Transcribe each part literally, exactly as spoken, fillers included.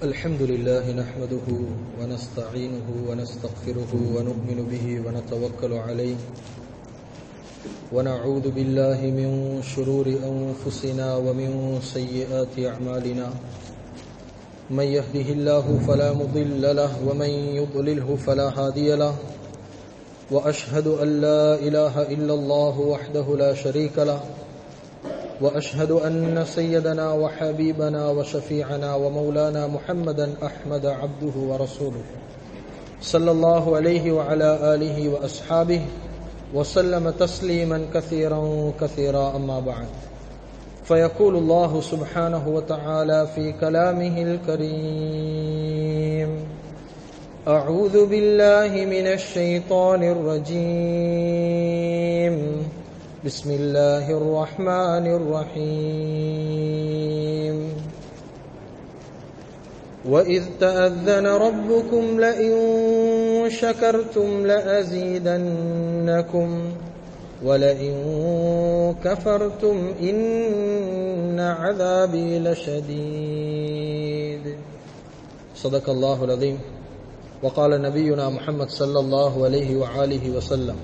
الحمد لله نحمده ونستعينه ونستغفره ونؤمن به ونتوكل عليه ونعوذ بالله من شرور أنفسنا ومن سيئات أعمالنا من يهده الله فلا مضل له ومن يضلله فلا هادي له وأشهد أن لا إله إلا الله وحده لا شريك له وأشهد أن سيدنا وحبيبنا وشفيعنا ومولانا محمدا أحمد عبده ورسوله صلى الله عليه وعلى آله وأصحابه وسلم تسليما كثيرا كثيرا أما بعد فيقول الله سبحانه وتعالى في كلامه الكريم أعوذ بالله من الشيطان الرجيم بسم الله الرحمن الرحيم وإذ تأذن ربكم لئن شكرتم لأزيدنكم ولئن كفرتم إن عذابي لشديد صدق الله العظيم وقال نبينا محمد صلى الله عليه وآله وسلم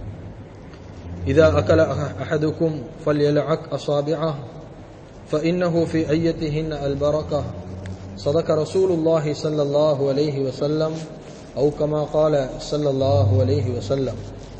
إذا أكل أحدكم فليلعق أصابعه فإنه في أيتهن البركة صدق رسول الله صلى الله عليه وسلم أو كما قال صلى الله عليه وسلم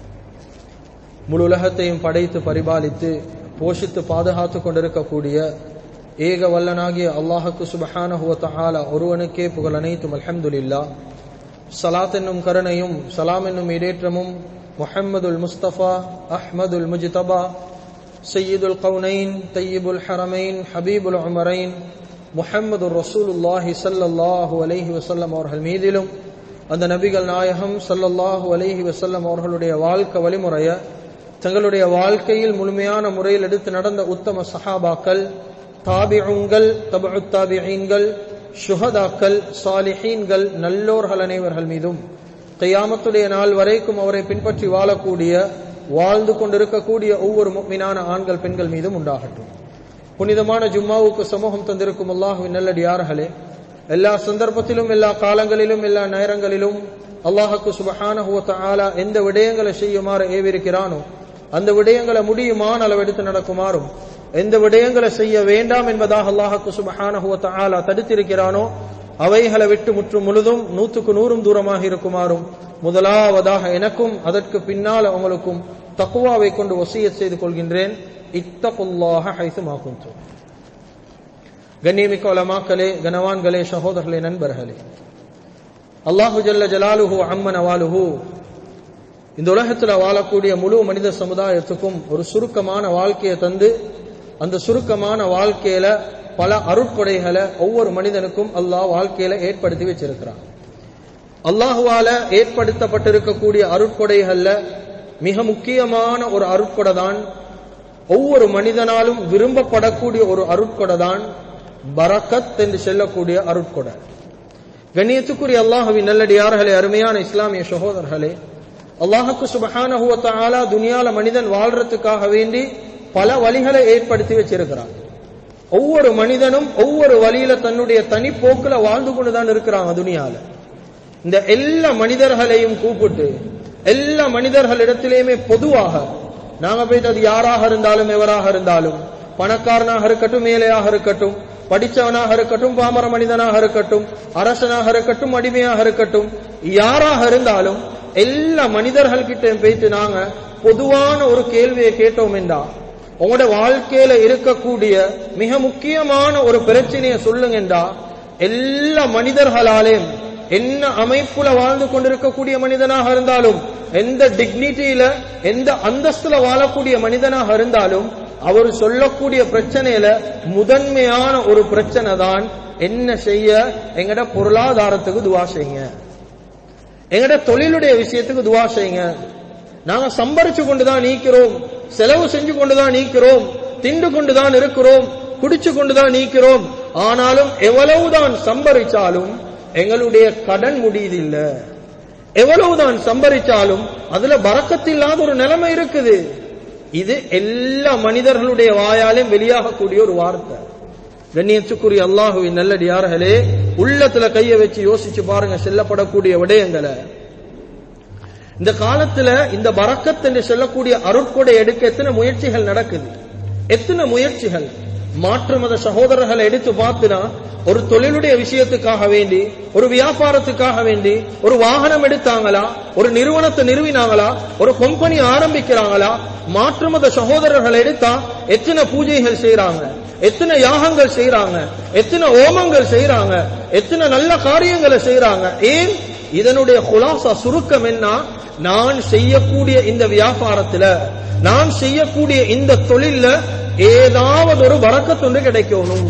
முழு உலகத்தையும் படைத்து பரிபாலித்து போஷித்து பாதுகாத்து கொண்டிருக்கக்கூடிய ஏக வல்லனாகிய அல்லாஹுக்கு சுப்ஹானஹு வ தஆலா ஒருவனுக்கே புகழ் அனைத்தும் அல்ஹம்துலில்லாஹ். ஸலாத் என்னும் கருணையும் சலாம் என்னும் இடேற்றமும் முஹம்மதுல் முஸ்தபா அஹ்மதுல் முஜ்தபா சய்யிதுல் கௌனைன் தய்யிபுல் ஹரமைன் ஹபீபுல் உமரைன் முஹம்மதுர் ரசூலுல்லாஹி ஸல்லல்லாஹு அலைஹி வஸல்லம் அவர்கள் மீதிலும் அந்த நபிகள் நாயகம் ஸல்லல்லாஹு அலைஹி வஸல்லம் அவர்களுடைய வாழ்க்கை வழிமுறைய தங்களுடைய வாழ்க்கையில் முழுமையான முறையில் எடுத்து நடந்த உத்தம சஹாபாக்கள், தாபிஊன்கள், தபுத் தாபிஈன்கள், ஷுஹதாக்கள், சாலிஹீன்கள், நல்லோர்கள் அனைவர்கள் மீதும் கியாமத்துடைய நாள் வரைக்கும் அவரை பின்பற்றி வாழக்கூடிய வாழ்ந்து கொண்டிருக்கக்கூடிய ஒவ்வொரு முஃமினான ஆண்கள் பெண்கள் மீதும் உண்டாகட்டும். புனிதமான ஜும்மாவுக்கு சமூகம் தந்திருக்கும் அல்லாஹ்வின் நல்லடியார்களே, எல்லா சந்தர்ப்பத்திலும் எல்லா காலங்களிலும் எல்லா நேரங்களிலும் அல்லாஹ்வுக்கு சுப்ஹானஹு வ தஆலா எந்த விடயங்களை செய்யுமாறு ஏவிருக்கிறானோ அந்த விடயங்களை முடியுமான அளவு எடுத்து நடக்குமாறும், எந்த விடயங்களை செய்ய வேண்டாம் என்பதாக அல்லாஹ்வுக்கு சுப்ஹானஹு வ தஆலா தடுத்திருக்கிறானோ அவைகளை விட்டு முற்றும் முழுதும் நூற்றுக்கு நூறும் தூரமாக இருக்குமாறும் முதலாவதாக எனக்கும் அதற்கு பின்னால் உங்களுக்கும் தக்வாவை கொண்டு வசியத் செய்து கொள்கின்றேன். இத்தகுல்லாஹ ஹைசுமா குன்தும். கண்ணியமிக்க உலமாக்களே, கனவான்களே, சகோதரர்களே, நண்பர்களே, அல்லாஹு ஜல்ல ஜலாலுஹு அம்ம நவாலுஹு இந்த உலகத்தில் வாழக்கூடிய முழு மனித சமுதாயத்துக்கும் ஒரு சுருக்கமான வாழ்க்கையை தந்து அந்த சுருக்கமான வாழ்க்கையில பல அருட்கொடைகளை ஒவ்வொரு மனிதனுக்கும் அல்லாஹ் வாழ்க்கையில ஏற்படுத்தி வச்சிருக்கிறான். அல்லாஹுவால ஏற்படுத்தப்பட்டிருக்கக்கூடிய அருட்கொடைகள்ல மிக முக்கியமான ஒரு அருட்கொடை தான், ஒவ்வொரு மனிதனாலும் விரும்பப்படக்கூடிய ஒரு அருட்கொடை தான் பரக்கத் என்று சொல்லக்கூடிய அருட்கொடை. கண்ணியத்துக்குரிய அல்லாஹுவின் நல்லடியார்களே, அருமையான இஸ்லாமிய சகோதரர்களே, அல்லாஹுக்கு சுப்ஹானஹு வ தஆலா துனியால மனிதன் வாழ்றதுக்காக வேண்டி பல வழிகளை ஏற்படுத்தி வச்சிருக்கிறான். ஒவ்வொரு மனிதனும் ஒவ்வொரு வழியில தன்னுடைய தனிப்போக்குல வாழ்ந்து கொண்டுதான் இருக்கிறாங்க துனியால. இந்த எல்லா மனிதர்களையும் கூப்பிட்டு எல்லா மனிதர்களிடத்திலேயுமே பொதுவாக நாங்க போயிட்டு அது யாராக இருந்தாலும் எவராக இருந்தாலும், பணக்காரனாக இருக்கட்டும், மேலையாக இருக்கட்டும், படிச்சவனாக இருக்கட்டும், பாமர மனிதனாக இருக்கட்டும், அரசனாக இருக்கட்டும், அடிமையாக இருக்கட்டும், யாராக இருந்தாலும் எல்லா மனிதர்கள் கிட்ட போயிட்டு நாங்க பொதுவான ஒரு கேள்வியை கேட்டோம் என்றா, உங்களோட வாழ்க்கையில இருக்கக்கூடிய மிக முக்கியமான ஒரு பிரச்சனையை சொல்லுங்கண்டா, எல்லா மனிதர்களாலேயும் என்ன அமைப்புல வாழ்ந்து கொண்டிருக்கக்கூடிய மனிதனாக இருந்தாலும், எந்த டிக்னிட்டியில எந்த அந்தஸ்துல வாழக்கூடிய மனிதனாக இருந்தாலும், அவர் சொல்லக்கூடிய பிரச்சனையில முதன்மையான ஒரு பிரச்சனை தான் என்ன செய்ய, எங்கட பொருளாதாரத்துக்கு துவா செய்யுங்க, எங்கட தொழிலுடைய விஷயத்துக்கு துவா செய்யுங்க. நாங்க சம்பரிச்சு கொண்டுதான் நீக்கிறோம், செலவு செஞ்சு கொண்டுதான் நீக்கிறோம், திண்டு கொண்டுதான் இருக்கிறோம், குடிச்சு கொண்டுதான் நீக்கிறோம். ஆனாலும் எவ்வளவுதான் சம்பரிச்சாலும் எங்களுடைய கடன் முடியுதில்ல, எவ்வளவுதான் சம்பரிச்சாலும் அதுல பரக்கத்தில்லாத ஒரு நிலைமை இருக்குது. இது எல்லா மனிதர்களுடைய வாயாலும் வெளியாகக்கூடிய ஒரு வார்த்தை. கண்ணியத்துக்குரிய அல்லாஹுவின் நல்லடியார்களே, உள்ளத்துல கைய வச்சு யோசிச்சு பாருங்க செல்லப்படக்கூடிய விடயங்களை. இந்த காலத்துல இந்த பரக்கத் என்று சொல்லக்கூடிய அருட்கொடை எடுக்க எத்தனை முயற்சிகள் நடக்குது, எத்தனை முயற்சிகள். மாற்று மத சகோதரர்களை எடுத்து பார்த்தினா ஒரு தொழிலுடைய விஷயத்துக்காக வேண்டி, ஒரு வியாபாரத்துக்காக வேண்டி ஒரு வாகனம் எடுத்தாங்களா, ஒரு நிறுவனத்தை நிறுவினாங்களா, ஒரு கம்பெனி ஆரம்பிக்கிறாங்களா, மாற்று மத சகோதரர்கள் எடுத்தா எத்தனை பூஜைகள் செய்யறாங்க, எத்தனை யாகங்கள் செய்யறாங்க, எத்தனை ஓமங்கள் செய்யறாங்க, எத்தனை நல்ல காரியங்களை செய்யறாங்க. ஏன்? இதனுடைய குலாசா சுருக்கம் என்ன? நான் செய்யக்கூடிய இந்த வியாபாரத்துல, நான் செய்யக்கூடிய இந்த தொழில்ல ஏதாவது ஒரு வரக்கத்தொன்று கிடைக்கணும்,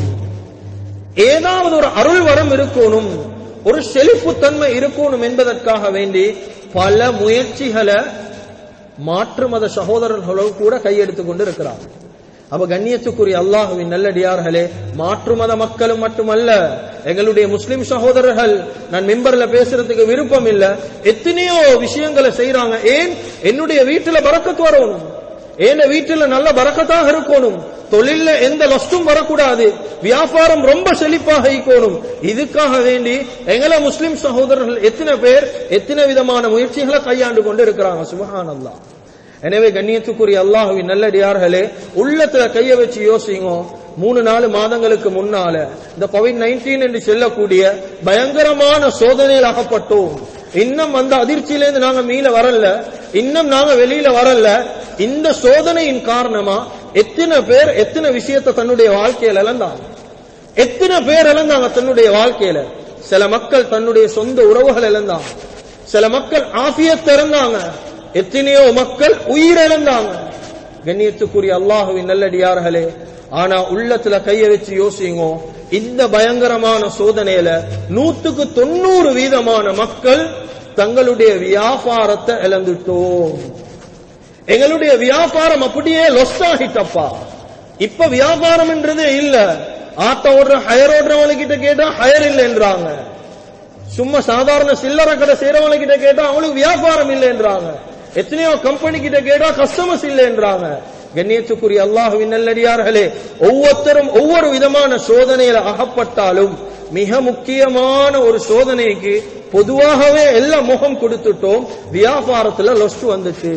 ஏதாவது ஒரு அருள் வரம் இருக்கணும், ஒரு செழிப்பு தன்மை இருக்கணும் என்பதற்காக வேண்டி பல முயற்சிகளை மாற்று மத சகோதரர்களோடு கூட கையெடுத்துக் கொண்டு இருக்கிறார். அப்ப கண்ணியத்துக்குரிய அல்லாஹுவின் நல்லடியார்களே, மாற்று மத மக்களும் மட்டுமல்ல, எங்களுடைய முஸ்லிம் சகோதரர்கள், நான் மிம்பர்ல பேசுறதுக்கு விருப்பம் இல்ல, எத்தனையோ விஷயங்களை செய்யறாங்க. ஏன்? என்னுடைய வீட்டுல பரக்கத்து வரணும், ஏன வீட்டுல நல்ல பரக்கத்தாக இருக்கணும், தொழில எந்த லஸ்டும் வரக்கூடாது, வியாபாரம் ரொம்ப செழிப்பாக இருக்கணும். இதுக்காக வேண்டி எங்களை முஸ்லிம் சகோதரர்கள் எத்தனை பேர் எத்தனை விதமான முயற்சிகளை கையாண்டு கொண்டு இருக்கிறாங்க. சுப்ஹானல்லாஹ். எனவே கண்ணியத்துக்குரிய அல்லாஹுவின் நல்லடியார்களே, உள்ளத்துல கைய வச்சு யோசிங்க. மூணு நாலு மாதங்களுக்கு முன்னால இந்த கோவிட் நைன்டீன் என்று சொல்லக்கூடிய பயங்கரமான சோதனையில் அகப்பட்டோம். இன்னும் அந்த அதிர்ச்சியிலேருந்து நாங்க மீள வரல, இன்னும் நாங்க வெளியில வரல. இந்த சோதனையின் காரணமா எத்தனை பேர் எத்தனை விஷயத்தை தன்னுடைய வாழ்க்கையில இழந்தாங்க, எத்தனை பேர் இழந்தாங்க தன்னுடைய வாழ்க்கையில. சில மக்கள் தன்னுடைய சொந்த உறவுகள் இழந்தாங்க, சில மக்கள் ஆஃபியத் இழந்தாங்க, எத்தனையோ மக்கள் உயிரிழந்தாங்க. கண்ணியத்துக்குரிய அல்லாஹுவின் நல்லடியார்களே, ஆனா உள்ளத்துல கைய வச்சு யோசிங்க, இந்த பயங்கரமான சோதனையில நூத்துக்கு தொண்ணூறு வீதமான மக்கள் தங்களுடைய வியாபாரத்தை இழந்துட்டோம். எங்களுடைய வியாபாரம் அப்படியே லொஸ் ஆகிட்டப்பா. இப்ப வியாபாரம் என்றதே இல்ல. ஆட்ட ஓடுற ஹயர் ஓடுறவங்க கிட்ட கேட்டா ஹயர் இல்லைன்றாங்க, சும்மா சாதாரண சில்லறை கடை செய்யறவங்க கிட்ட கேட்டா அவங்களுக்கு வியாபாரம் இல்லைன்றாங்க, எத்தனையோ கம்பெனி கிட்ட கேட்டா கஸ்டமர்ஸ் இல்லைன்றாங்க. கண்ணியத்துக்குரிய அல்லாஹுவின் நல்லடியார்களே, ஒவ்வொருத்தரும் ஒவ்வொரு விதமான சோதனையில அகப்பட்டாலும் மிக முக்கியமான ஒரு சோதனைக்கு பொதுவாகவே எல்லாம் முகம் கொடுத்துட்டோம். வியாபாரத்துல லொஸ்ட் வந்துச்சு,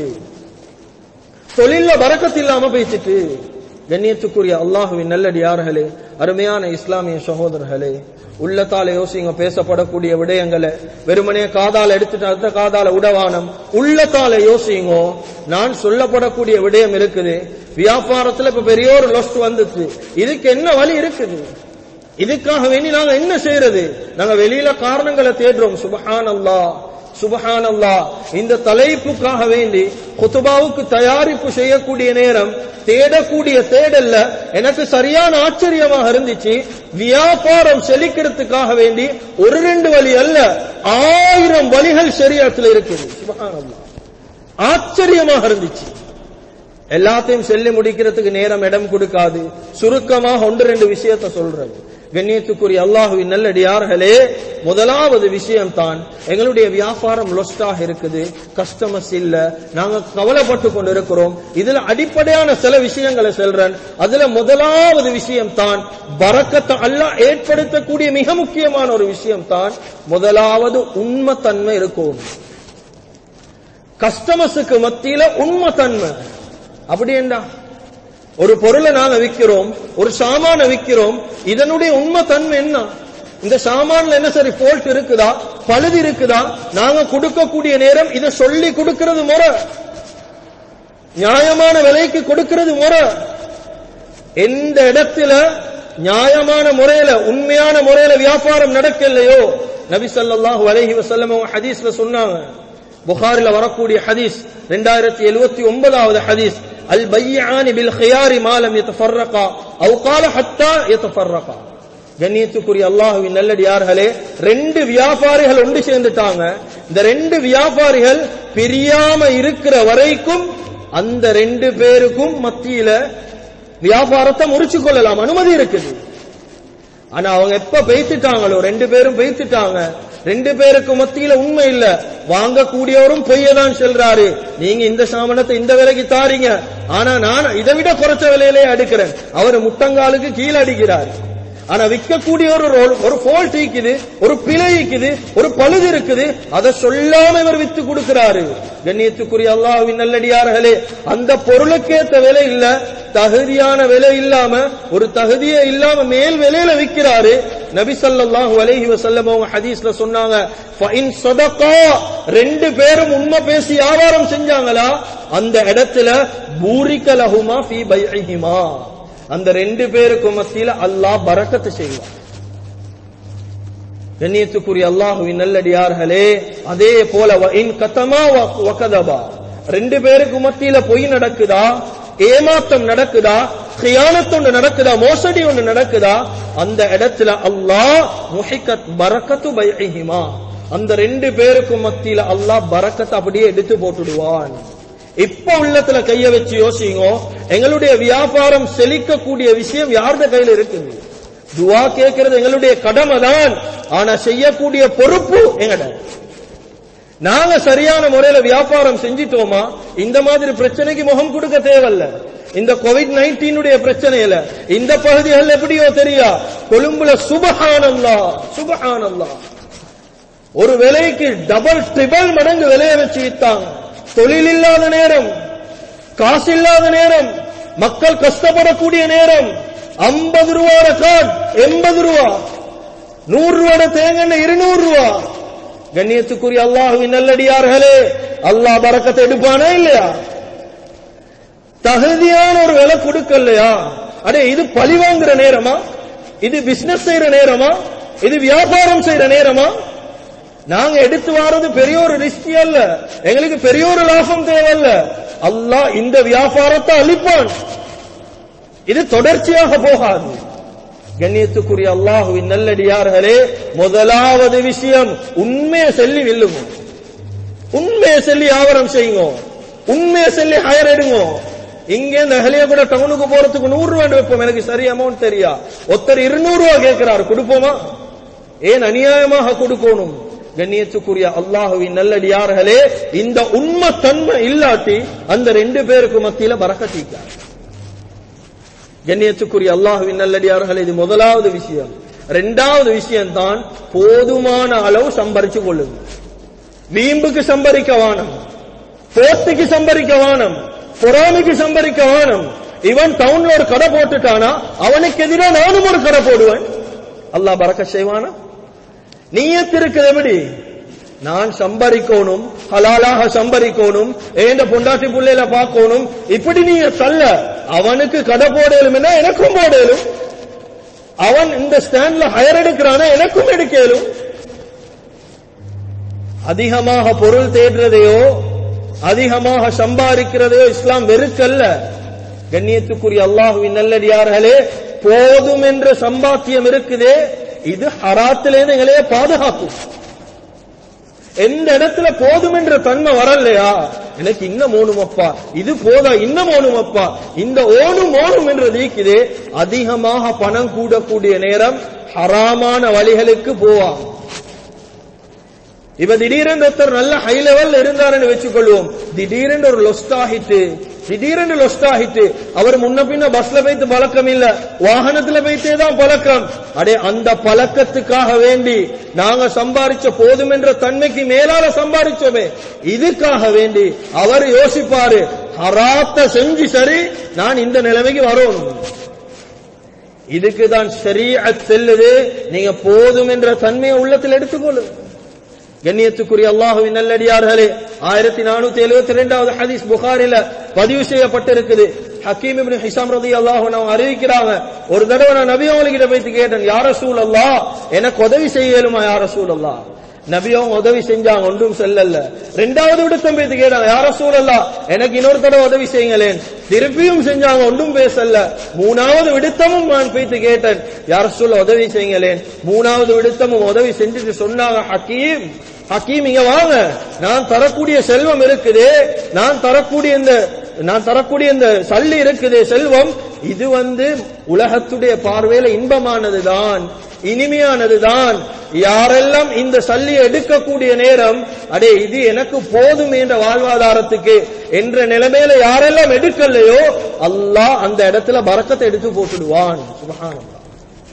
தொழில பரக்கத்து இல்லாம போயிடுச்சு. கண்ணியத்துக்குரிய அல்லாஹுவின் நல்லடியார்களே, அருமையான இஸ்லாமிய சகோதரர்களே, உள்ளத்தால யோசிங்க. பேசப்படக்கூடிய விடயங்களை வெறுமனே காதால எடுத்துட்டு அடுத்த காதால உடவானம். உள்ளத்தால யோசிங்க. நான் சொல்லப்படக்கூடிய விடயம் இருக்குது. வியாபாரத்துல இப்ப பெரிய ஒரு லொஸ்ட் வந்துச்சு, இதுக்கு என்ன வழி இருக்குது? இதுக்காக வேண்டி நாங்க என்ன செய்யறது? நாங்க வெளியில காரணங்களை தேடுறோம். சுப்ஹானல்லாஹ், சுப்ஹானல்லாஹ். இந்த தலைப்புக்காக வேண்டி குதுபாவுக்கு தயாரிப்பு செய்யக்கூடிய நேரம் தேடக்கூடிய தேடல்ல எனக்கு சரியான ஆச்சரியமாக இருந்துச்சு. வியாபாரம் செழிக்கிறதுக்காக வேண்டி ஒரு ரெண்டு வழி அல்ல, ஆயிரம் வழிகள் ஷரியத்துல இருக்குது. சுப்ஹானல்லாஹ், ஆச்சரியமாக இருந்துச்சு. எல்லாத்தையும் சொல்லி முடிக்கிறதுக்கு நேரம் இடம் கொடுக்காது. சுருக்கமாக ஒன்று ரெண்டு விஷயத்தை சொல்றது. கண்ணியத்துக்குரிய அல்லாஹுவின் நல்லடியார்களே, முதலாவது விஷயம் தான் எங்களுடைய வியாபாரம் லொஸ்டாக இருக்குது, கஸ்டமர்ஸ் இல்ல, நாங்க கவலைப்பட்டு கொண்டு இருக்கிறோம். இதுல அடிப்படையான சில விஷயங்களை சொல்றேன். அதுல முதலாவது விஷயம் தான் பரக்கத்தை அல்லாஹ் ஏற்படுத்தக்கூடிய மிக முக்கியமான ஒரு விஷயம் தான் முதலாவது உண்மைத்தன்மை இருக்கும். கஸ்டமர்ஸுக்கு மத்தியில உண்மைத்தன்மை. அப்படி என்ன? ஒரு பொருளை நாங்க விற்கிறோம், ஒரு சாமான விற்கிறோம், இதனுடைய உண்மை தன்மை என்ன? இந்த சாமான்ல என்ன சரி ஃபால்ட் இருக்குதா, பழுது இருக்குதா? நாங்க கொடுக்கக்கூடிய நேரம் இதை சொல்லி கொடுக்கிறது முறை, நியாயமான விலைக்கு கொடுக்கிறது முறை. எந்த இடத்துல நியாயமான முறையில உண்மையான முறையில வியாபாரம் நடக்கலையோ, நபி ஸல்லல்லாஹு அலைஹி வஸல்லம் ஹதீஸ்ல சொன்னாங்க. புகாரில வரக்கூடிய ஹதீஸ், இரண்டாயிரத்தி எழுபத்தி ஒன்பதாவது ஹதீஸ், அல் பையானி பில் ஹியாரி மாலம் யதஃபர்ரகா அவ் கால ஹத்தா யதஃபர்ரகா. கண்ணியத்துக்குரிய அல்லாஹ்வின் நல்லடியார்களே, ரெண்டு வியாபாரிகள் ஒன்று சேர்ந்துட்டாங்க. இந்த ரெண்டு வியாபாரிகள் பிரியாம இருக்கிற வரைக்கும் அந்த ரெண்டு பேருக்கும் மத்தியில வியாபாரத்தை முறிச்சு கொள்ளலாம், அனுமதி இருக்குது. ஆனா அவங்க எப்ப பேசிட்டாங்களோ, ரெண்டு பேரும் பேசிட்டாங்க, ரெண்டு பேருக்கு மத்தியில உண்மை இல்ல, வாங்கக்கூடியவரும் பொய்யதான் சொல்றாரு. நீங்க இந்த சாமனத்தை இந்த விலைக்கு தாரீங்க, ஆனா நான் இதை விட குறைச்ச விலையிலே அடுக்கிறேன். அவர் முட்டங்காலுக்கு கீழே அடிக்கிறார். ஆனா விற்கக்கூடிய ஒரு ஒரு ஃபால்ட் இருக்குது, ஒரு பிழை இருக்குது, ஒரு பழுது இருக்குது, அதை சொல்லாம இவர் வித்து கொடுக்கிறாரு. கண்ணியத்துக்குரிய அல்லாஹ்வின் நல்லடியார்களே, அந்த பொருளுக்கேத்த விலை இல்ல, தகுதியான விலை இல்லாம, ஒரு தகுதியே இல்லாம மேல் விலையில விற்கிறாரு. நபி ஸல்லல்லாஹு அலைஹி வஸல்லம் அவங்க ஹதீஸ்ல சொன்னாங்க, ஃபஇன் ஸதகா, ரெண்டு பேரும் உண்மை பேசி வியாபாரம் செஞ்சாங்களா, அந்த இடத்துல பூரிக லஹுமா ஃபீ பைஇஹிமா, அந்த ரெண்டு பேருக்கும் மத்தியில அல்லாஹ் பரக்கத்து செய்வார். கண்ணியத்துக்குரிய அல்லாஹ்வின் நல்லடியார்களே, அதே போல வஇன் கதமா வகதபா, ரெண்டு பேருக்கு மத்தியில பொய் நடக்குதா, ஏமாற்றம் நடக்குதா, கியானத் ஒன்று நடக்குதா, மோசடி ஒன்று நடக்குதா, அந்த இடத்துல அல்லாஹ் முஹிகத் பரக்கத்து பைஇஹிமா, அந்த ரெண்டு பேருக்கும் மத்தியில அல்லாஹ் பரக்கத்தை அப்படியே எடுத்து போட்டுடுவான். இப்ப உள்ளத்துல கைய வச்சு யோசிங்க, எங்களுடைய வியாபாரம் செழிக்கக்கூடிய விஷயம் யாருடைய கையில இருக்குது? துவா கேட்கிறது எங்களுடைய கடமை தான், ஆனா செய்யக்கூடிய பொறுப்பு எங்கட. நாங்க சரியான முறையில வியாபாரம் செஞ்சிட்டோமா, இந்த மாதிரி பிரச்சனைக்கு முகம் கொடுக்க தேவையில்ல. இந்த கோவிட் நைன்டீனுடைய பிரச்சனையில இந்த பகுதிகள் எப்படியோ தெரியா, கொழும்புல சுபஹானல்லாஹ் சுபஹானல்லாஹ் ஒரு விலைக்கு டபுள் ட்ரிபிள் மடங்கு விலையை வச்சு வித்தாங்க. தொழில் இல்லாத நேரம், காசு இல்லாத நேரம், மக்கள் கஷ்டப்படக்கூடிய நேரம், ஐம்பது ரூபா ரெக்கார்ட் எண்பது ரூபா, நூறு ரூபாய் தேங்கன்னு இருநூறு ரூபா. கண்ணியத்துக்குரிய அல்லாஹ்வின் நல்லடியார்களே, அல்லாஹ் பரக்கத்தை எடுப்பானே இல்லையா? தகுதியான ஒரு விலை கொடுக்கலையா? அடே, இது பழி வாங்குற நேரமா? இது பிசினஸ் செய்யற நேரமா? இது வியாபாரம் செய்யற நேரமா? நாங்க எடுத்து வாரது பெரிய ஒரு ரிஸ்க் அல்ல, எங்களுக்கு பெரிய ஒரு லாபம் தேவையில்ல. அல்லாஹ் இந்த வியாபாரத்தை அளிப்பான், இது தொடர்ச்சியாக போகாது. கண்ணியத்துக்குரிய அல்லாஹ்வின் நல்லடியார்களே, முதலாவது விஷயம் உண்மையை சொல்லி வெல்லுங்க, உண்மையை சொல்லி வியாபாரம் செய்யுங்க, உண்மையை சொல்லி ஹயர் எடுங்க. இங்கே இந்த அகலிய கூட டவுனுக்கு போறதுக்கு நூறு ரூபாய் வைப்போம், எனக்கு சரி அமௌண்ட் தெரியா, ஒருத்தர் இருநூறு ரூபாய் கேட்கிறாரு, கொடுப்போமா? ஏன் அநியாயமாக கொடுக்கணும்? கண்ணியத்துக்குரிய அல்லாஹ்வின் நல்லடியார்களே, இந்த உண்மை தன்மை இல்லாட்டி அந்த ரெண்டு பேருக்கு மத்தியில பரக்கத்தீக்கார். கண்ணியத்துக்குரிய அல்லாஹ்வின் நல்லடியார்களே, இது முதலாவது விஷயம். இரண்டாவது விஷயம் தான் போதுமான அளவு சம்பரிச்சு கொள்ளுங்க. வீம்புக்கு சம்பரிக்க வானம், போட்டிக்கு சம்பரிக்க வானம், பொறாமைக்கு சம்பரிக்க வானம். இவன் டவுன்ல ஒரு கடை போட்டுட்டானா அவனுக்கு எதிராக நானும் ஒரு கடை போடுவேன், அல்லாஹ் பரக்கத் செய்வானா? நியத் இருக்குது எப்படி? நான் சம்பரிக்கணும், ஹலாலாக சம்பரிக்கணும், ஏண்ட பொண்டாட்டி புள்ளையில பார்க்கணும், இப்படி நீங்க தள்ள. அவனுக்கு கடை போடலும், எனக்கும் போடலும். அவன் இந்த ஸ்டாண்ட்ல ஹயர் எடுக்கிறானா, எனக்கும் எடுக்கலும். அதிகமாக பொருள் தேடுறதையோ அதிகமாக சம்பாதிக்கிறதையோ இஸ்லாம் வெறுக்கல்ல. கண்ணியத்துக்குரிய அல்லாஹ்வின் நல்லடியார்களே, போதும் என்ற சம்பாத்தியம் இருக்குதே, இது ஹராத்திலேருந்து எங்களையே பாதுகாக்கும். எந்த இடத்துல போதும் என்ற தன்மை வரலையா, எனக்கு இன்னும் ஓணுமப்பா, இது போதா இன்னும் ஓணுமப்பா, இந்த ஓணும் ஓணும் என்று நீக்குதே, அதிகமாக பணம் கூடக்கூடிய நேரம் ஹராமான வழிகளுக்கு போவாங்க. இப்ப திடீரென்று ஒருத்தர் நல்ல ஹை லெவல் இருந்தாருன்னு வச்சுக்கொள்வோம், திடீரென்று ஒரு லொஸ்ட் ஆகிட்டு திடீரென்று லொஸ்ட் ஆகிட்டு அவர் முன்ன பின்ன பஸ்ல போய்த்து பழக்கம் இல்ல, வாகனத்துல போய்த்தே தான் பழக்கம். அடே, அந்த பழக்கத்துக்காக வேண்டி நாங்க சம்பாதிச்ச போதும் என்ற தன்மைக்கு மேலால சம்பாதிச்சோமே, இதுக்காக வேண்டி அவர் யோசிப்பாரு, ஹராத்த செஞ்சு சரி நான் இந்த நிலைமைக்கு வரணும். இதுக்குதான் ஷரீஅத் செல்லுது, நீங்க போதும் என்ற தன்மையை உள்ளத்தில் எடுத்துக்கொள்ளுங்க. கண்ணியத்துக்குரிய அல்லாஹ்வின் நல்லடியார்களே, ஆயிரத்தி நானூத்தி எழுபத்தி இரண்டாவது ஹதீஸ் புகாரில பதிவு செய்யப்பட்டிருக்குது. ஹக்கீம் இப்னு ஹிஸாம் ரலியல்லாஹு அன்ஹு அறிவிக்கிறாங்க, ஒரு தடவை நான் நபி அவங்ககிட்ட போய் கேட்டேன், யா ரசூலல்லாஹ், எனக்கு உதவி செய்யலுமா யா ரசூலல்லாஹ்? நபி அவங்க உதவி செஞ்சாங்க, ஒன்றும் செல்லல. ரெண்டாவது விடுத்தம் போய் கேட்டாங்க, யா ரசூலல்லாஹ், எனக்கு இன்னொரு தடவை உதவி செய்யுங்களேன். திருப்பியும் செஞ்சாங்க, ஒன்றும் பேசல. மூணாவது விடுத்தமும் நான் போய்த்து கேட்டேன், யா ரசூலல்லாஹ் உதவி செய்யுங்களேன். மூணாவது விடுத்தமும் உதவி செஞ்சுட்டு சொன்னாங்க, ஹக்கீம் ஹக்கீம் இங்க வாங்க, நான் தரக்கூடிய செல்வம் இருக்குதே, நான் தரக்கூடிய இந்த நான் தரக்கூடிய இந்த சல்லி இருக்குதே செல்வம், இது வந்து உலகத்துடைய பார்வையில இன்பமானதுதான், இனிமையானதுதான். யாரெல்லாம் இந்த சல்லியை எடுக்கக்கூடிய நேரம், அடே இது எனக்கு போதும் என்ற வாழ்வாதாரத்துக்கு என்ற நிலைமையில யாரெல்லாம் எடுக்கலையோ, அல்லாஹ் அந்த இடத்துல பரக்கத்தை எடுத்து போட்டுடுவான். சுப்ஹானல்லாஹ்.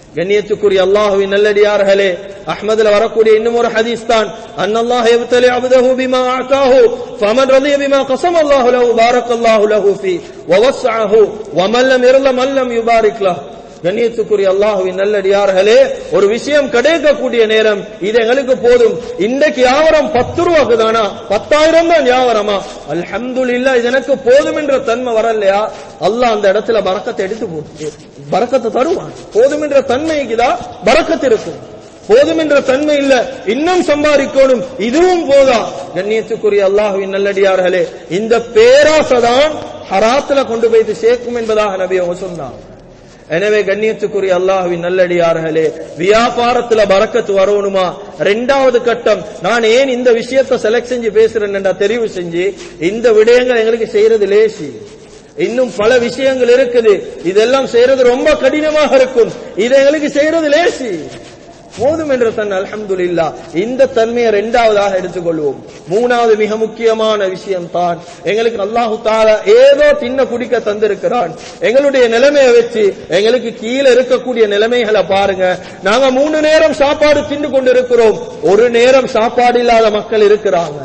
கண்ணியத்துக்குரிய அல்லாஹ்வின் நல்லடியார்களே, அஹ்மதுல வரக்கூடிய இன்னும் ஒரு ஹதீஸ் தான், அன்னல்லாஹ் யப்தலி அப்தஹு பிமா ஆதாஹு ஃபமன் ரதிய பிமா கஸமல்லாஹு லஹு பாரக்கல்லாஹு லஹு ஃபீ வ வஸ்ஸஅஹு வ மன் லம் யர்ல மன் லம் யுபாரிக் லஹு. கண்ணியத்துக்குரிய அல்லாஹ்வின் நல்லடியார்களே, ஒரு விஷயம் கிடைக்கக்கூடிய நேரம் இது எங்களுக்கு போதும். இன்றைக்கு வியாபாரம் பத்து ரூபாய்க்கு தானா, பத்தாயிரம் தான் வியாபாரமா, அல்ஹம்துலில்லாஹ் இது எனக்கு போதும் என்ற தன்மை வரலையா, அல்லாஹ் அந்த இடத்துல பரக்கத்தை எடுத்து போட்டு பரக்கத்தை தருவான். போதும் என்ற தன்மைக்குதான் பரக்கத்து இருக்கும். போதும் என்ற தன்மை இல்ல, இன்னும் சம்பாதிக்கணும், இதுவும் போதா. கண்ணியத்துக்குரிய அல்லாஹ்வின் நல்லடியார்களே, இந்த பேராசைதான் ஹராத்துல கொண்டு போய் சேர்க்கும் என்பதாக நபி அவங்க சொன்னாங்க. எனவே கண்ணியத்துக்குரிய அல்லாஹ்வின் நல்லடியார்களே, வியாபாரத்துல பரக்கத்து வரணுமா? ரெண்டாவது கட்டம், நான் ஏன் இந்த விஷயத்தை செலக்ட் செஞ்சு பேசுறேன்டா, தெரிவு செஞ்சு இந்த விடயங்கள் எங்களுக்கு செய்யறது லேசி. இன்னும் பல விஷயங்கள் இருக்குது, இதெல்லாம் செய்யறது ரொம்ப கடினமாக இருக்கும். இதை எங்களுக்கு செய்யறது லேசி, போதும் என்ற தன் அல்ஹம்துலில்லாஹ். இந்த தன்மையை இரண்டாவதாக எடுத்துக்கொள்வோம். மூணாவது மிக முக்கியமான விஷயம் தான், எங்களுக்கு அல்லாஹு தஆலா ஏதோ தின்ன குடிக்க தந்திருக்கிறான். எங்களுடைய நிலைமையை வச்சு எங்களுக்கு கீழே இருக்கக்கூடிய நிலைமைகளை பாருங்க. நாங்க மூணு நேரம் சாப்பாடு தின்னு கொண்டு இருக்கிறோம், ஒரு நேரம் சாப்பாடு இல்லாத மக்கள் இருக்கிறாங்க.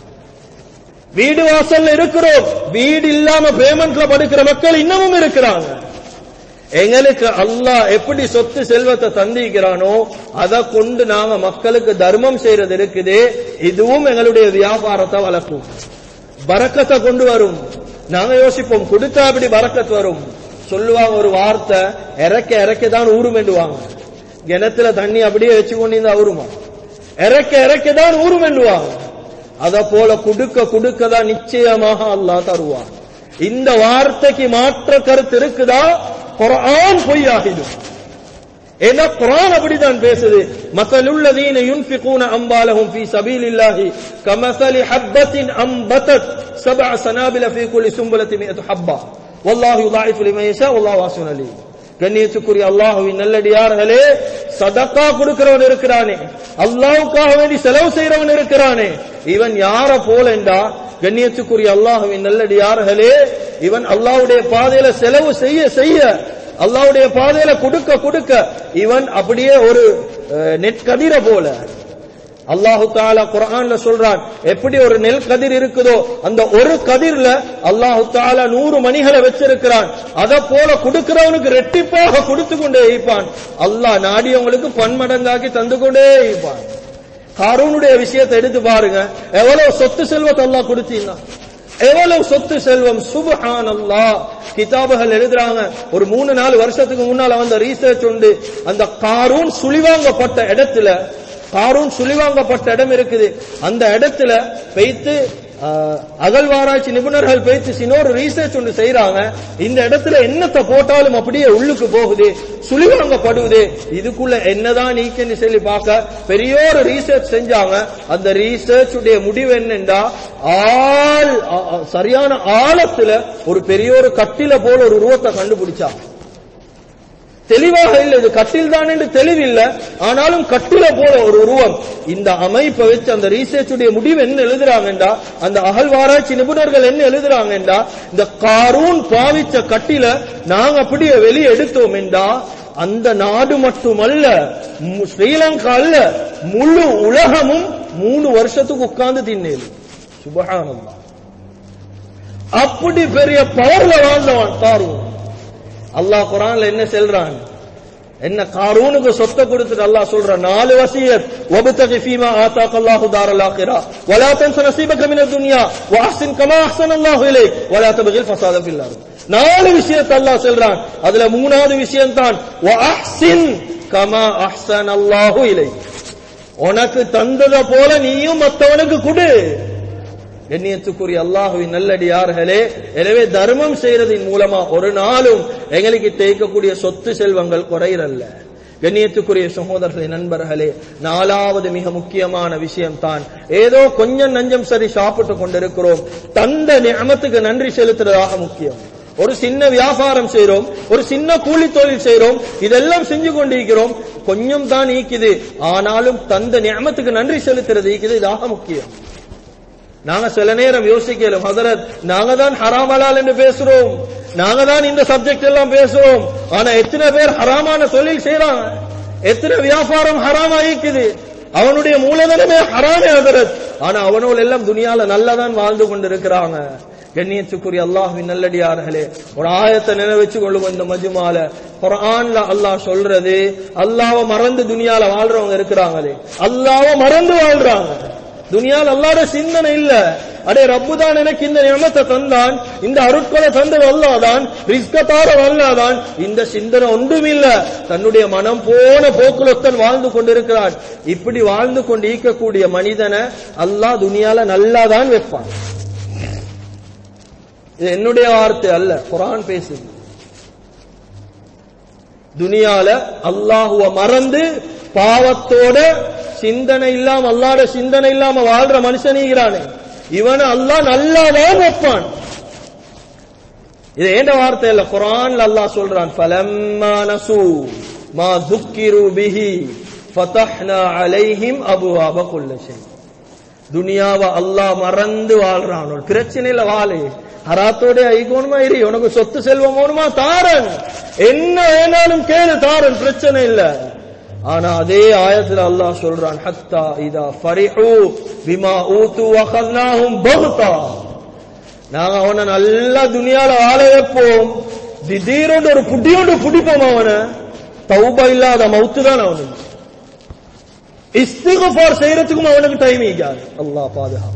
வீடு வாசல்ல இருக்கிறோம், வீடு இல்லாம பேமெண்ட்ல படுக்கிற மக்கள் இன்னமும் இருக்கிறாங்க. எங்களுக்கு அல்லாஹ் எப்படி சொத்து செல்வத்தை தந்திக்கிறானோ அதை கொண்டு நாங்க மக்களுக்கு தர்மம் செய்யறது இருக்குது. இதுவும் எங்களுடைய வியாபாரத்தை வளர்க்கும், பரக்கத்தை கொண்டு வரும். நாங்க யோசிப்போம், கொடுத்தா அப்படி பரக்கத்து வரும். சொல்லுவாங்க ஒரு வார்த்தை, இறக்க இறக்கதான் ஊரும் என்றுவாங்க. கிணத்துல தண்ணி அப்படியே வச்சு கொண்டு ஊருமா, இறக்க இறக்கதான் ஊரும் என்றுவாங்க. அத போல குடுக்க குடுக்கதான் நிச்சயமாக அல்லாஹ் தருவான். இந்த வார்த்தைக்கு மாற்ற கருத்து இருக்குதா, குர்ஆன் பொய்யாகிடும். ஏன்னா குர்ஆன் அப்படிதான் பேசுது. மஸலுல்லதீன யுன்ஃபிகூன அம்வாலஹும் ஃபீ ஸபீலில்லாஹி கமஸலி ஹப்பத்தின் அம்பதத் சப்அ ஸனாபில ஃபீ குல்லி சும்பலத்தின் மிஅத்து ஹப்பா வல்லாஹு யுதாயிஃபு லிமன் யஷா வல்லாஹு வாஸிஉன் அலீம். கண்ணியத்துக்குரிய அல்லாஹ்வின் நல்லடியார்களே, சதகா கொடுக்கிறவன் இருக்கிறானே, அல்லாஹ்வுக்காக வேண்டி செலவு செய்யறவன் இருக்கிறானே, இவன் யார போலண்டா, கண்ணியத்துக்குரிய அல்லாஹ்வின் நல்லடியார்களே, இவன் அல்லாஹ்வுடைய பாதையில செலவு செய்ய செய்ய, அல்லாஹ்வுடைய பாதையில கொடுக்க கொடுக்க, இவன் அப்படியே ஒரு நெற்கதிர போல. அல்லாஹு தஆலா குர்ஆன்ல சொல்றான், எப்படி ஒரு நெல் கதிர் இருக்குதோ அந்த ஒரு கதிர்ல அல்லாஹு தஆலா நூறு மணிகளை வச்சிருக்கிறான். அத போல கொடுக்கிறவனுக்கு ரெட்டிப்பாக கொடுத்து கொண்டே இருப்பான். அல்லாஹ் நாடியவங்களுக்கு பன்மடங்காக்கி தந்து கொண்டே இருப்பான். காரூனுடைய விஷயத்தை எடுத்து பாருங்க, எவ்வளவு சொத்து செல்வத்தை அல்லாஹ் கொடுத்தீங்க, எவ்வளவு சொத்து செல்வம். சுப்ஹானல்லாஹ். கிதாபுகள் எழுதுறாங்க, ஒரு மூணு நாலு வருஷத்துக்கு முன்னால வந்த ரீசர்ச் உண்டு. அந்த காரூன் சுழிவாங்கப்பட்ட இடத்துல, காரூன் சுழிவாங்கப்பட்ட இடம் இருக்குது, அந்த இடத்துல வைத்து அகழ்வாராய்ச்சி நிபுணர்கள் பேச்சு சின்னொரு ரீசர்ச் ஒன்று செய்யறாங்க. இந்த இடத்துல என்னத்தை போட்டாலும் அப்படியே உள்ளுக்கு போகுது, சுழிவாங்கப்படுவது. இதுக்குள்ள என்னதான் நீக்கன்னு சொல்லி பார்க்க பெரிய ஒரு ரீசர்ச் செஞ்சாங்க. அந்த ரீசர்ச் உடைய முடிவு என்னண்டா, ஆள் சரியான ஆழத்துல ஒரு பெரிய ஒரு கட்டில போல ஒரு உருவத்தை கண்டுபிடிச்சாங்க. தெளிவாக இல்லை, இது கட்டில் தான் என்று தெளிவில்லை, ஆனாலும் கட்டில போல ஒரு உருவம். இந்த அமைப்பை வச்சு அந்த ரீசர்ச் உடைய முடிவு என்ன எழுதுறாங்கண்டா, அந்த அகழ்வாராய்ச்சி நிபுணர்கள் என்ன எழுதுறாங்கண்டா, இந்த காரூன் பாவிச்ச கட்டில நாங்க அப்படியே வெளியே எடுத்தோம் என்றா, அந்த நாடு மட்டுமல்ல, ஸ்ரீலங்கா அல்ல, முழு உலகமும் மூணு வருஷத்துக்கு உட்கார்ந்து தின்னேன். சுப்ஹானல்லாஹ். அப்படி பெரிய பவர்ல வாழ்ந்தவன் காரூன். அல்லாஹ் குர்ஆன்ல என்ன சொல்றான், என்ன காரூனுக்கு சொத்தை கொடுத்துட்டு அல்லாஹ் சொல்றான், நாலு வசியத், வபதகி ஃபீமா ஆதாகல்லாஹு தாரல் ஆகிரா வலா தன்ஸ நஸீபக மினத் துன்யா வஅஹ்சின் கமா அஹ்ஸனல்லாஹு இலைக் வலா தப்கில் ஃபஸாத ஃபில் அர்த். நாலு விஷயத்தை அல்லாஹ் சொல்றான், அதுல மூணாவது விஷயம் தான் வஅஹ்சின் கமா அஹ்ஸனல்லாஹு இலைக். உனக்கு தந்தத போல நீயும் மற்றவனுக்கு கொடு. கண்ணியத்துக்குரிய அல்லாஹ்வின் நல்லடியார்களே, எனவே தர்மம் செய்யறதின் மூலமா ஒரு நாளும் எங்களுக்கு தேய்க்கக்கூடிய சொத்து செல்வங்கள் குறையறல்ல. கண்ணியத்துக்குரிய சகோதரர்களே, நண்பர்களே, நாலாவது மிக முக்கியமான விஷயம் தான், ஏதோ கொஞ்சம் நஞ்சம் சரி சாப்பிட்டு கொண்டிருக்கிறோம், தந்த நிஅமத்துக்கு நன்றி செலுத்துறதாக முக்கியம். ஒரு சின்ன வியாபாரம் செய்யறோம், ஒரு சின்ன கூலி தொழில் செய்யறோம், இதெல்லாம் செஞ்சு கொண்டிருக்கிறோம், கொஞ்சம் தான் ஈக்குது, ஆனாலும் தந்த நிஅமத்துக்கு நன்றி செலுத்துறது ஈக்குது, இதாக முக்கியம். நாங்க சில நேரம் யோசிக்கலாம், ஹதரத் நாங்க தான் ஹராம் ஹலால் என்று பேசுறோம், நாங்க தான் இந்த சப்ஜெக்ட் எல்லாம் பேசுறோம், ஆனா எத்தனை பேர் ஹராமான தொழில் செய்யறாங்க, எத்தனை வியாபாரம் ஹராமா இருக்குது, அவனுடைய மூலதனமே ஹராமே ஹதரத், ஆனா அவனோடு எல்லாம் துனியால நல்லாதான் வாழ்ந்து கொண்டிருக்கிறாங்க. கண்ணியத்துக்குரிய அல்லாஹ்வின் நல்லடியார்களே, ஒரு ஆயத்தை நினைவச்சு கொள்ளுங்க. இந்த மஜ்மால குர்ஆன்ல அல்லாஹ் சொல்றது, அல்லாஹ்வை மறந்து துனியால வாழ்றவங்க இருக்கிறாங்களே, அல்லாஹ்வை மறந்து வாழ்றாங்க. துனியால அல்லாஹ்வுடைய சிந்தனை இல்ல. அடே ரப்பு தான் எனக்கு இந்த நியமத்தை தந்தான், இந்த அருட்கொலை தந்தது அல்லாஹ்தான், ரிஸ்கத்தார அல்லாஹ்தான், இந்த சிந்தனை ஒன்றும் இல்ல. தன்னுடைய மனம் போன போக்குலத்தன் வாழ்ந்து கொண்டிருக்கிறான். இப்படி வாழ்ந்து கொண்டு ஈக்கக்கூடிய மனிதனை அல்லாஹ் துனியால நல்லாதான் வைப்பான். இது என்னுடைய வார்த்தை அல்ல, குர்ஆன் பேசுது. துனியால அல்லாஹ்வை மறந்து பாவத்தோட சிந்தனை இல்லாம, அல்லாஹ்வுடைய சிந்தனை இல்லாம வாழ்ற மனுஷனீகிறானே, இவனை அல்லாஹ் நல்லாதான் வைப்பான். இது ஏண்ட வார்த்தை இல்ல, குர்ஆன்ல அல்லாஹ் சொல்றான், ஃபலம்மா நசூ மா ذுக்கிரு பிஹி ஃபதஹ்னா அலைஹிம் அபுவாப குல்லி ஷை. துனியாவை அல்லாஹ் மறந்து வாழ்றான். ஒரு பிரச்சனையில வாழு, ஹராத்தோட ஐகோணுமா இரு, உனக்கு சொத்து செல்வம் வேணுமா தாரன், என்ன வேணாலும் கேளு தாரன், பிரச்சனை இல்ல. ஆனா அதே ஆயத்துல அல்லாஹ் சொல்றான், ஹத்தா இதா ஃபரிஹு பிமா ஊது வகல்னாஹும் பக்தா. நாங்க அவனை நல்லா துனியால வாழ வைப்போம், திடீரென்று ஒரு புடியோடு புடிப்போம் அவனை. தௌபா இல்லாத மௌத்து தான் அவனுக்கு, இஸ்திக்ஃபார் செய்யறதுக்கும் அவனுக்கு டைம் இருக்காது. அல்லாஹ் பாதுகாப்பு.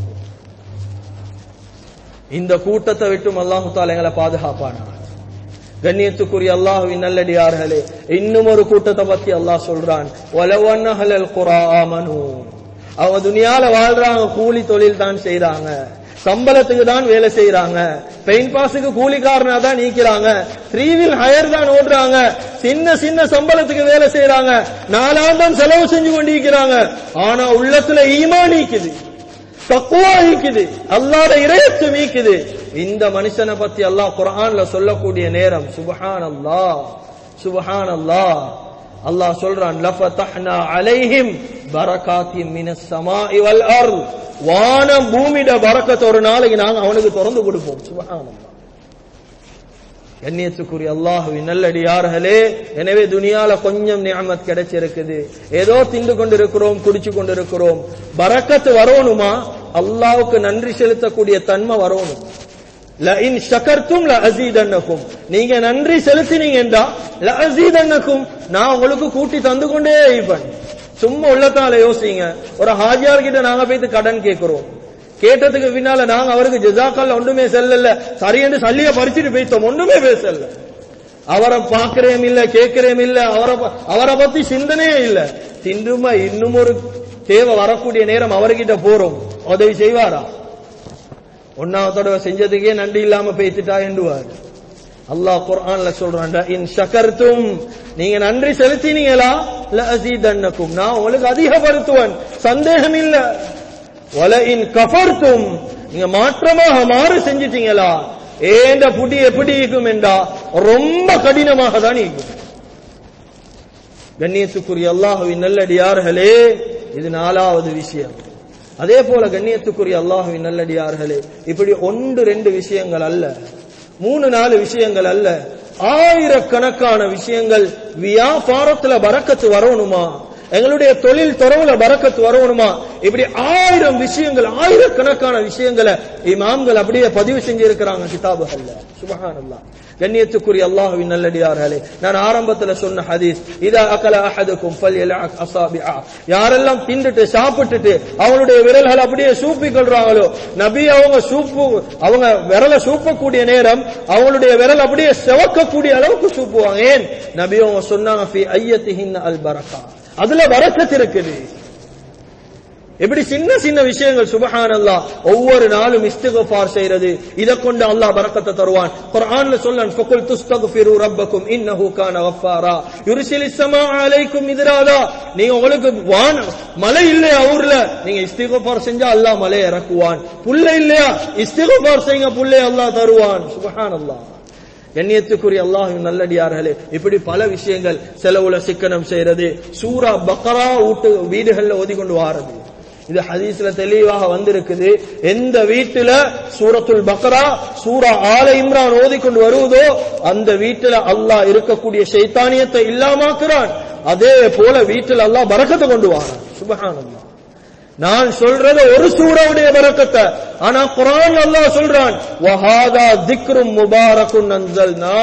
இந்த கூட்டத்தை விட்டும் அல்லாஹு தஆலா எங்களை பாதுகாப்பானா. கண்ணியத்துக்குரிய அல்லாஹ்வின் நல்லடியார்களே, இன்னும் ஒரு கூட்டத்தை பத்தி அல்லாஹ் சொல்றான், வலவ் அன்ன அஹ்லல் குரா ஆமனூ. அவங்க துனியால வாழ்றாங்க, கூலி தொழில் தான் செய்யறாங்க, சம்பளத்துக்கு தான் வேலை செய்யறாங்க, பெயிண்ட் பாஸுக்கு கூலிக்காரனா தான் நீக்கிறாங்க, த்ரீ வீல் ஹயர் தான் ஓடுறாங்க, சின்ன சின்ன சம்பளத்துக்கு வேலை செய்யறாங்க, நாலாந்தம் செலவு செஞ்சு கொண்டிருக்கிறாங்க, ஆனா உள்ளத்துல ஈமான் நீக்குது, தக்வா நீக்குது, அல்லாஹ்வுடைய இறையச்சம் நீக்குது. இந்த மனுஷனை பத்தி அல்லாஹ் குர்ஆன்ல சொல்லக்கூடிய நேரம், சுப்ஹானல்லாஹ் சுப்ஹானல்லாஹ், அல்லாஹ் சொல்றான், லஃபதஹ்னா அலைஹிம் பரகாத்தின் மினஸ் ஸமாஇ வல் அர்த். வானம் பூமியிட பரக்கத் ஒரு நாளைக்கு நாங்க அவனுக்கு திறந்து கொடுப்போம். சுப்ஹானல்லாஹ். கண்ணியத்துக்குரிய அல்லாஹ்வின் நல்லடியார்களே, எனவே துனியால கொஞ்சம் நிஅமத் கிடைச்சிருக்குது, ஏதோ திண்டு கொண்டிருக்கிறோம், குடிச்சு கொண்டிருக்கிறோம். பரக்கத்து வரணுமா, அல்லாஹ்வுக்கு நன்றி செலுத்தக்கூடிய தன்மை வரணும். லஇன் ஷகர்தும் லஅஸீதன்னகும். நீங்க நன்றி செலுத்தினீங்கடா லஅஸீதன்னகும், நான் உங்களுக்கு கூட்டி தந்து கொண்டே இருப்பேன். சும்மா உள்ளத்தால யோசிங்க. ஒரு ஹாஜியார் கிட்ட நாங்க போயிட்டு கடன் கேட்கிறோம், கேட்டதுக்கு பின்னால நாங்க அவருக்கு ஜஸாக்கல்ல ஒன்றுமே செல்லல, சரி என்று சல்லிய பறிச்சுட்டு போயிட்டோம், ஒன்றுமே பேசல, அவரை பாக்குறேம் இல்ல, கேட்கிறேம் இல்ல, அவரை அவரை பத்தி சிந்தனையே இல்ல. திண்டுமா இன்னும் ஒரு தேவை வரக்கூடிய நேரம் அவர்கிட்ட போறோம், உதவி செய்வாரா? ஒன்னாவது தடவை செஞ்சதுக்கே நன்றி இல்லாம பேசிட்டா என்றுவார். அல்லாஹ் குர்ஆன்ல சொல்றான், இன் ஷகர்தும், நீங்க நன்றி செலுத்தினீங்களா லஅஸீதன்னகும், நான் உங்களுக்கு அதிகப்படுத்துவேன், சந்தேகம் இல்ல. வல இன் கஃபர்தும், நீங்க மாற்றமாக மாறு செஞ்சிட்டீங்களா, ஏண்ட புடி எப்படி இருக்கும் என்றா ரொம்ப கடினமாக தான் இருக்கும். கண்ணியத்துக்குரிய அல்லாஹ்வின் நல்லடியார்களே, இது நாலாவது விஷயம். அதே போல கண்ணியத்துக்குரிய அல்லாஹ்வின் நல்லடியார்களே, இப்படி ஒன்று ரெண்டு விஷயங்கள் அல்ல, மூணு நாலு விஷயங்கள் அல்ல, ஆயிரக்கணக்கான விஷயங்கள். வியாபாரத்துல பரக்கத்து வரணுமா, எங்களுடைய தொழில் துறவுல பரக்கத்து வரணுமா, இப்படி ஆயிரம் விஷயங்கள், ஆயிரக்கணக்கான விஷயங்களை இமாம்கள் அப்படியே பதிவு செஞ்சிருக்கிறாங்க கிதாபுகள்ல. சுப்ஹானல்லாஹ். கண்ணியத்துக்குரிய அல்லாஹ்வின் நல்லடியார்களே, நான் ஆரம்பத்துல சொன்ன ஹதீஸ், இதா அகல அஹதுக்கும் ஃபல்யலஅக் அஸாபிஆ, யாரெல்லாம் தின்னுட்டு சாப்பிட்டுட்டு அவங்களுடைய விரல்கள் அப்படியே சூப்பி கொள்றாங்களோ, நபி அவங்க சூப்பு, அவங்க விரலை சூப்பக்கூடிய நேரம் அவங்களுடைய விரல் அப்படியே செவக்கக்கூடிய அளவுக்கு சூப்புவாங்க. ஏன்? நபி அவங்க சொன்னாங்க, ஃபீ ஐயத்திஹின் அல் பரக்கா, அதுல பரக்கத் இருக்குது. எப்படி சின்ன சின்ன விஷயங்கள். சுப்ஹானல்லாஹ். ஒவ்வொரு நாளும் இஸ்திக்ஃபார் செய்யறது, இத கொண்டு அல்லாஹ் பரக்கத்தை தருவான். குர்ஆன்ல சொல்றான், ஃபகுல் துஸ்தக்ஃபிரு ரப்பக்கும் இன்னஹு கான கஃபாரா யுர்சிலிஸ் ஸமா அலைக்கும் மித்ராலா. நீங்க உங்களுக்கு வான மழை இல்லையா ஊர்ல, நீங்க இஸ்திக்ஃபார் செஞ்சா அல்லாஹ் மழை இறக்குவான். புல்ல இல்லையா, இஸ்திக்ஃபார் செய்யுங்க, புல்லை அல்லாஹ் தருவான். சுப்ஹானல்லாஹ். கண்ணியத்துக்குரிய அல்லாஹ்வின் நல்லடியார்களே, இப்படி பல விஷயங்கள். செலவுல சிக்கனம் செய்யறது, சூரா பக்ரா வீட்டு வீடுகள்ல ஓதி கொண்டு வாரது, இது ஹதீஸ்ல தெளிவாக வந்திருக்குது. எந்த வீட்டுல சூரத்துல் பக்ரா சூரா ஆல இம்ரான் ஓதிக்கொண்டு வருவதோ அந்த வீட்டுல அல்லாஹ் இருக்கக்கூடிய ஷைத்தானியத்தை இல்லாமாக்குறான். அதே போல வீட்டில் அல்லாஹ் பரக்கத்தை கொண்டு வரான். சுப்ஹானல்லாஹ். நான் சொல்றது ஒரு சூறாவுடைய பரக்கத்தை, ஆனா குர்ஆன் அல்லாஹ் சொல்றான் வஹாதா திக்ரும் முபாரக்குன் அன்ஸல்னா,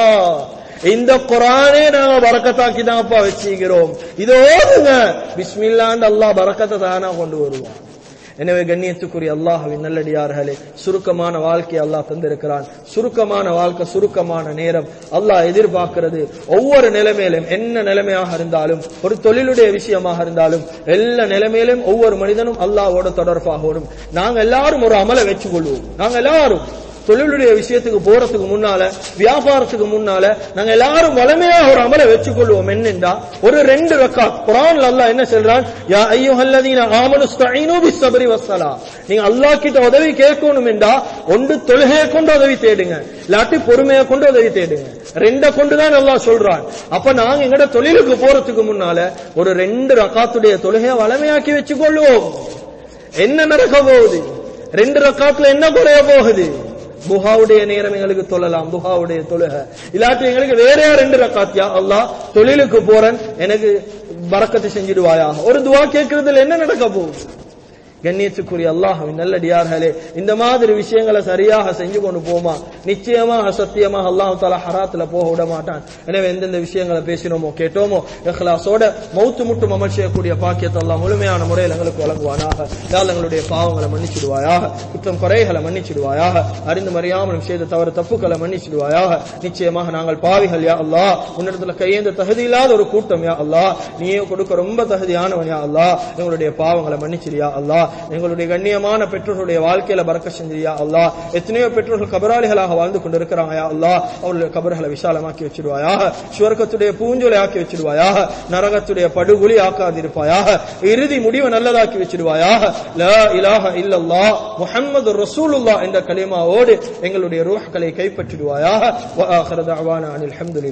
இந்த குர்ஆனே நாங்க பரக்கத்தாக்கி தான்ப்பா வச்சிக்கிறோம், இதோ ஓதுங்க பிஸ்மில்லாஹ் அல்லாஹ் பரக்கத்தை தானா கொண்டு வருவான். எனவே கண்ணியத்துக்குரிய அல்லாஹ்வின் நல்லடியார்களே, சுருக்கமான வாழ்க்கையை அல்லாஹ் தந்திருக்கிறான். சுருக்கமான வாழ்க்கை, சுருக்கமான நேரம். அல்லாஹ் எதிர்பார்க்கிறது ஒவ்வொரு நிலைமையிலும், என்ன நிலைமையாக இருந்தாலும், ஒரு தொழிலுடைய விஷயமாக இருந்தாலும், எல்லா நிலைமையிலும் ஒவ்வொரு மனிதனும் அல்லாஹ்வோட தொடர்பாகணும். நாங்க எல்லாரும் ஒரு அமலை வச்சுக் கொள்வோம். நாங்க எல்லாரும் தொழிலுடைய விஷயத்துக்கு போறதுக்கு முன்னால, வியாபாரத்துக்கு முன்னால நாங்க எல்லாரும் வளமையாக ஒரு அமலை வச்சுக் கொள்வோம். என்னென்றா ஒரு ரெண்டு ரக்காத். குர்ஆன்ல அல்லாஹ் என்ன சொல்றான், யா அய்யுஹல்லதீன ஆமனுஸ்தஈனு பிஸ்ஸப்ரி வஸ்ஸலா. நீங்க அல்லாஹ் கிட்ட உதவி கேட்கணும் என்றா ஒன்று தொழுகையை கொண்டு உதவி தேடுங்க, இல்லாட்டி பொறுமையை கொண்டு உதவி தேடுங்க. ரெண்ட கொண்டுதான் அல்லாஹ் சொல்றான். அப்ப நாங்க எங்கட தொழிலுக்கு போறதுக்கு முன்னால ஒரு ரெண்டு ரக்காத்துடைய தொழுகையை வளமையாக்கி வச்சுக் கொள்வோம். என்ன நடக்க போகுது? ரெண்டு ரக்காத்துல என்ன குறைய போகுது? துஹாவுடைய நேரம் எங்களுக்கு தொழலாம், துஹாவுடைய தொழுக. இல்லாட்டி எங்களுக்கு வேற ரெண்டு ரக்காத்தியா அல்லாஹ் தொழிலுக்கு போறேன் எனக்கு பரக்கத்தை செஞ்சிடுவாயாக. ஒரு துவா கேட்கறதுல என்ன நடக்க போகுது? கண்ணியத்துக்குரிய அல்லாஹ்வின் நல்லடியார்களே, இந்த மாதிரி விஷயங்களை சரியாக செஞ்சு கொண்டு போமா நிச்சயமாக சத்தியமாக அல்லாஹ் தஆலா ஹராத்துல போக விட மாட்டான். எனவே எந்தெந்த விஷயங்களை பேசினோமோ கேட்டோமோ இஹ்லாஸோட மௌத்து முட்டும் அமல் செய்யக்கூடிய பாக்கியத்தை அல்லாஹ் முழுமையான முறையில் எங்களுக்கு வழங்குவானாக. யா அல்லாஹ் எங்களுடைய பாவங்களை மன்னிச்சிடுவாயாக, குற்றம் குறைகளை மன்னிச்சிடுவாயாக, அறிந்து மறியாமலும் செய்த தவறு தப்புக்களை மன்னிச்சிடுவாயாக. நிச்சயமாக நாங்கள் பாவிகள் யா அல்லாஹ், உன்னிடத்துல கையேந்த தகுதி இல்லாத ஒரு கூட்டம் யா அல்லாஹ், நீயே கொடுக்க ரொம்ப தகுதியானவன் யா அல்லாஹ். எங்களுடைய பாவங்களை மன்னிச்சிரியா அல்லாஹ். எங்களுடைய கண்ணியமான பெற்றோருடைய வாழ்க்கையில பரக்கத் செஞ்சியா அல்லாஹ். எத்தனையோ பெற்றோர்கள் கபராளிகளாக வாழ்ந்து கொண்டிருக்கிறாங்க யா அல்லாஹ், அவருடைய கபர்களை விசாலமாக்கி வச்சிருவாயாக, சுவர்க்கத்துடைய பூஞ்சோலை ஆக்கி வச்சிருவாயாக, நரகத்துடைய படுகொலி ஆக்காதிருப்பாயாக, இறுதி முடிவை நல்லதாக்கி வச்சிருவாயாக. லா இலாஹ இல்லல்லாஹ் முஹம்மது ரசூலுல்லாஹ் என்ற கலிமாவோடு எங்களுடைய ரூஹ்களை கைப்பற்றிடுவாயாக. வ ஆகிரு தஅவானா அனில் ஹம்துலில்லாஹ்.